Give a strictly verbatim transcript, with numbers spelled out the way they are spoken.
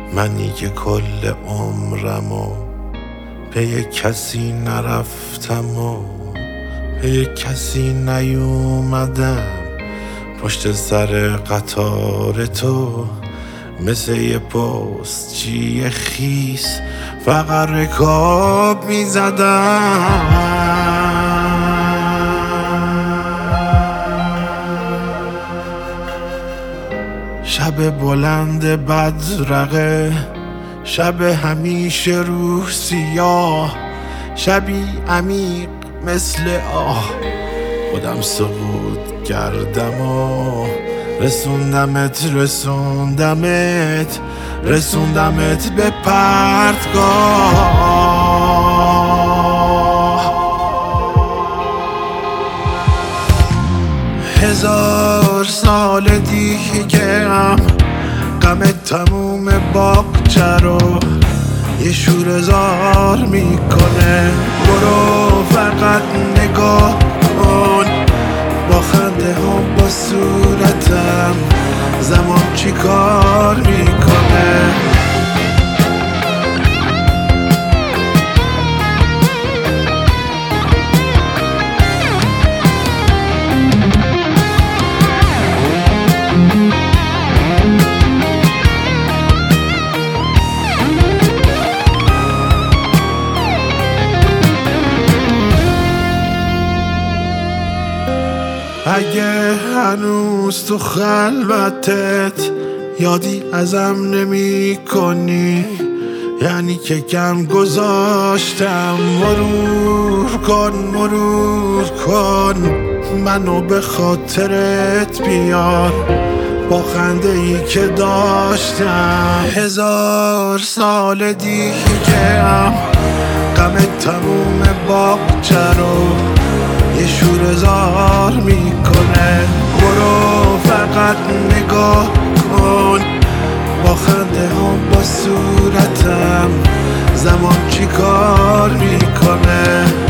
منی که کل عمرمو پی کسی نرفتم و پی کسی نیومدم، پشت سر قطار تو مثل یه پستچی خیس فقط رکاب میزدم. شب بلند بدرقه، شب همیشه روح سیاه، شبی عمیق مثل آه، خودم سقوط کردم و رسوندمت رسوندمت رسوندمت به پرتگاه. هزار سال دیگه هم غم تموم باغچه رو یه شوره‌زار میکنه. برو فقط نگاه کن با خنده هم با صورتم زمان چی کار میکنه. اگه هنوز تو خلوتت یادی ازم نمی کنی، یعنی که کم گذاشتم. مرور کن مرور کن منو به خاطرت بیار با خنده ای که داشتم. هزار سال دیگه هم غم تموم باغچه رو یه شوره‌زار میکنه. برو فقط نگاه کن با خنده هم با صورتم زمان چی کار میکنه.